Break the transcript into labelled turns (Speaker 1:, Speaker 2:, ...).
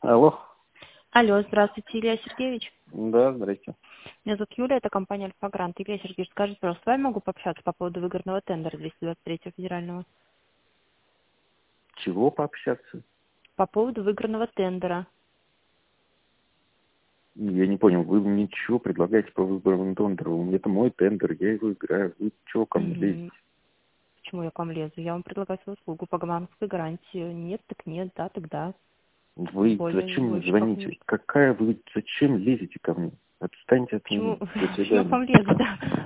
Speaker 1: Алло.
Speaker 2: Алло, здравствуйте, Илья Сергеевич.
Speaker 1: Да, здрасте.
Speaker 2: Меня зовут Юлия, это компания «Альфа-Грант». Илья Сергеевич, скажите, пожалуйста, с вами могу пообщаться по поводу выигранного тендера 223 федерального?
Speaker 1: Чего пообщаться?
Speaker 2: По поводу выигранного тендера.
Speaker 1: Я не понял, вы мне чего предлагаете по выборному тендеру? Это мой тендер, я его играю. Вы чего ко мне лезете?
Speaker 2: Почему я к вам лезу? Я вам предлагаю свою услугу по банковской гарантии. Нет, так нет, да, тогда.
Speaker 1: Вы
Speaker 2: Более,
Speaker 1: зачем мне
Speaker 2: больше как
Speaker 1: звоните?
Speaker 2: мне.
Speaker 1: Какая вы, зачем лезете ко мне? Отстаньте от меня.
Speaker 2: Почему,
Speaker 1: До
Speaker 2: почему я к
Speaker 1: свидания.
Speaker 2: вам лезу, да?